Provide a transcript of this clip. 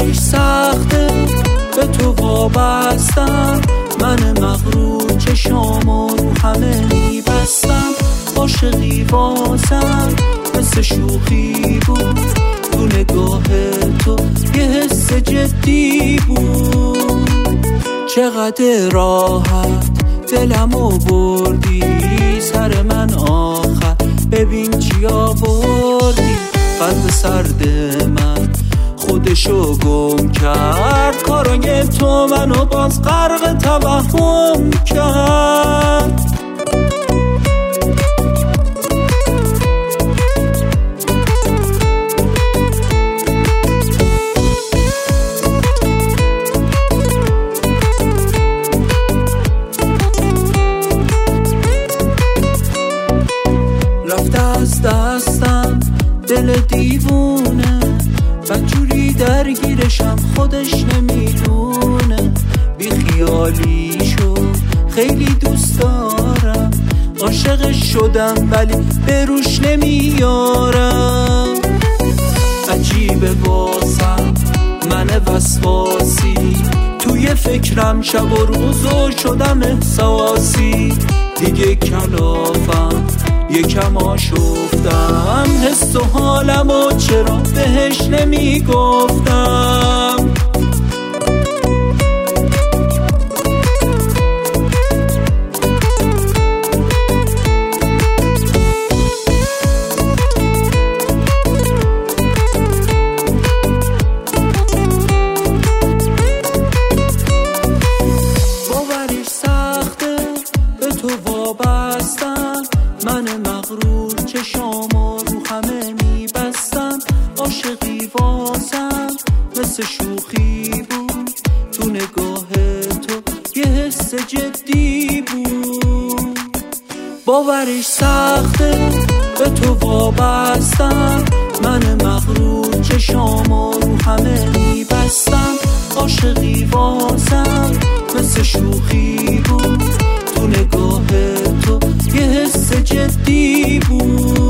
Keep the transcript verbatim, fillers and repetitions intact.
باوریش سخته به تو وابستم، من مغرور چشامو رو همه میبستم. عاشقی واسم مثل شوخی بود، تو نگاه تو یه حس جدی بود. چقدر راحت دلمو بردی سر من آخر، ببین چی آوردی. قلب سرد من خودشو گم کرد، کارای تو منو باز غرق توهم کرد. رفته از دستم دل دیوونه، بدجوری درگیرشم خودش نمیدونه. بی خیالی شد خیلی دوست دارم، عاشقش شدم ولی به روش نمیارم. عجیبه واسم من وسواسی، توی فکرم شب و روزو شدم احساسی. دیگه کلافم یکم آشفتم، حس و حالمو چرا بهش نمیگفتم. باوریش سخته به تو وابستم، من مغرور چشامو رو همه میبستم. عاشقی واسم مثل شوخی بود، تو نگاه تو یه حس جدی بود. باوریش سخته به تو وابستم، من مغرور چشامو رو همه میبستم. عاشقی واسم مثل شوخی بود، تو نگاه تو یه حس جدی بود.